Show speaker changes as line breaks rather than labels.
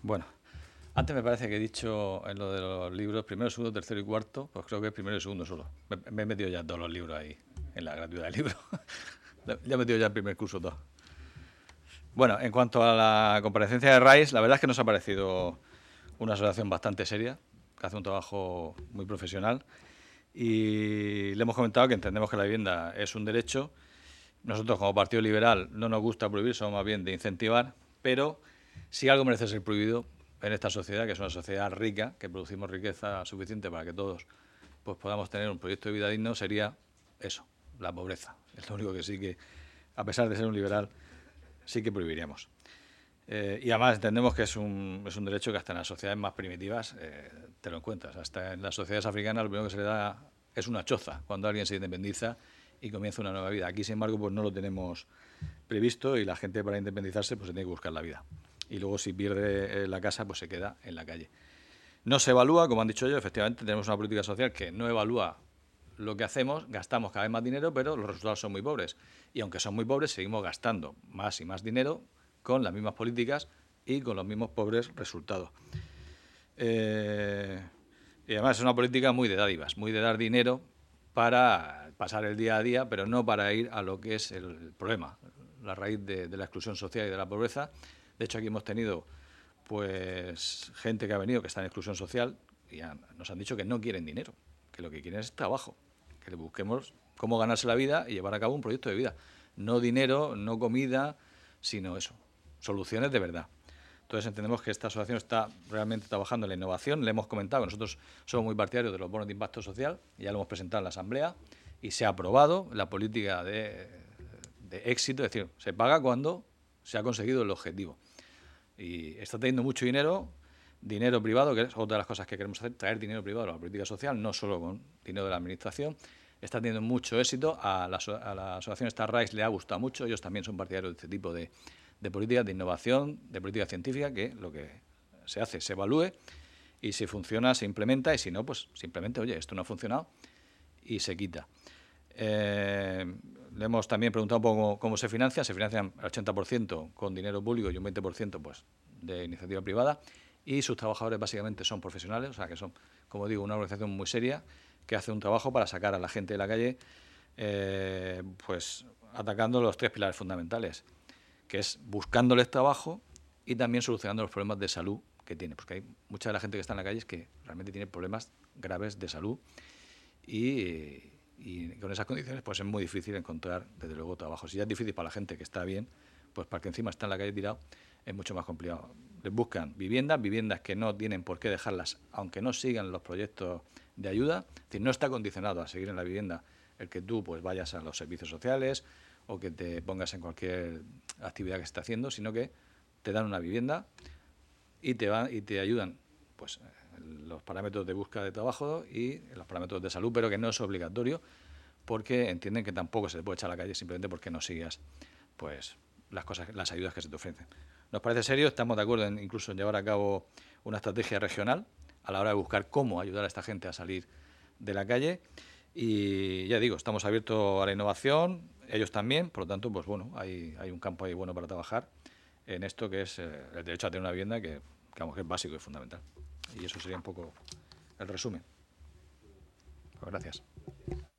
Bueno, antes me parece que he dicho en lo de los libros primero, segundo, tercero y cuarto, pues creo que es primero y segundo solo. Me he metido ya todos los libros ahí, en la gratuidad del libro. Ya he metido ya el primer curso todo. Bueno, en cuanto a la comparecencia de RAIS, la verdad es que nos ha parecido una asociación bastante seria, que hace un trabajo muy profesional. Y le hemos comentado que entendemos que la vivienda es un derecho. Nosotros, como Partido Liberal, no nos gusta prohibir, somos más bien de incentivar, pero si algo merece ser prohibido en esta sociedad, que es una sociedad rica, que producimos riqueza suficiente para que todos pues podamos tener un proyecto de vida digno, sería eso, la pobreza. Es lo único que sí que, a pesar de ser un liberal, sí que prohibiríamos. Y además entendemos que es un derecho que hasta en las sociedades más primitivas te lo encuentras. Hasta en las sociedades africanas lo primero que se le da es una choza cuando alguien se independiza y comienza una nueva vida. Aquí, sin embargo, pues no lo tenemos previsto y la gente para independizarse pues se tiene que buscar la vida. Y luego si pierde la casa pues se queda en la calle. No se evalúa, como han dicho ellos, efectivamente tenemos una política social que no evalúa lo que hacemos, gastamos cada vez más dinero, pero los resultados son muy pobres. Y aunque son muy pobres, seguimos gastando más y más dinero con las mismas políticas y con los mismos pobres resultados. Y además es una política muy de dádivas, muy de dar dinero para pasar el día a día, pero no para ir a lo que es el problema, la raíz de la exclusión social y de la pobreza. De hecho, aquí hemos tenido pues gente que ha venido que está en exclusión social y nos han dicho que no quieren dinero, que lo que quieren es trabajo, que le busquemos cómo ganarse la vida y llevar a cabo un proyecto de vida. No dinero, no comida, sino eso, soluciones de verdad. Entonces entendemos que esta asociación está realmente trabajando en la innovación. Le hemos comentado que nosotros somos muy partidarios de los bonos de impacto social, ya lo hemos presentado en la Asamblea y se ha aprobado la política de éxito, es decir, se paga cuando se ha conseguido el objetivo. Y está teniendo mucho dinero, dinero privado, que es otra de las cosas que queremos hacer, traer dinero privado a la política social, no solo con dinero de la Administración. Está teniendo mucho éxito, a la asociación Star Rise le ha gustado mucho, ellos también son partidarios de este tipo de políticas de innovación, de política científica, que lo que se hace se evalúe y si funciona se implementa y si no, pues simplemente, oye, esto no ha funcionado y se quita. Le hemos también preguntado un poco cómo se financian. Se financian el 80% con dinero público y un 20% pues, de iniciativa privada. Y sus trabajadores básicamente son profesionales, o sea que son, como digo, una organización muy seria que hace un trabajo para sacar a la gente de la calle, pues atacando los tres pilares fundamentales, que es buscándoles trabajo y también solucionando los problemas de salud que tiene, porque hay mucha de la gente que está en la calle es que realmente tiene problemas graves de salud y con esas condiciones pues es muy difícil encontrar, desde luego, trabajo. Si ya es difícil para la gente que está bien, pues para que encima está en la calle tirado, es mucho más complicado. Les buscan viviendas que no tienen por qué dejarlas, aunque no sigan los proyectos de ayuda. Es decir, no está condicionado a seguir en la vivienda el que tú pues vayas a los servicios sociales o que te pongas en cualquier actividad que se esté haciendo, sino que te dan una vivienda y te ayudan pues los parámetros de búsqueda de trabajo y los parámetros de salud, pero que no es obligatorio porque entienden que tampoco se te puede echar a la calle simplemente porque no sigas pues las ayudas que se te ofrecen. Nos parece serio, estamos de acuerdo incluso en llevar a cabo una estrategia regional a la hora de buscar cómo ayudar a esta gente a salir de la calle y ya digo, estamos abiertos a la innovación, ellos también, por lo tanto, pues bueno, hay un campo ahí bueno para trabajar en esto que es el derecho a tener una vivienda que es básico y fundamental. Y eso sería un poco el resumen. Pues gracias.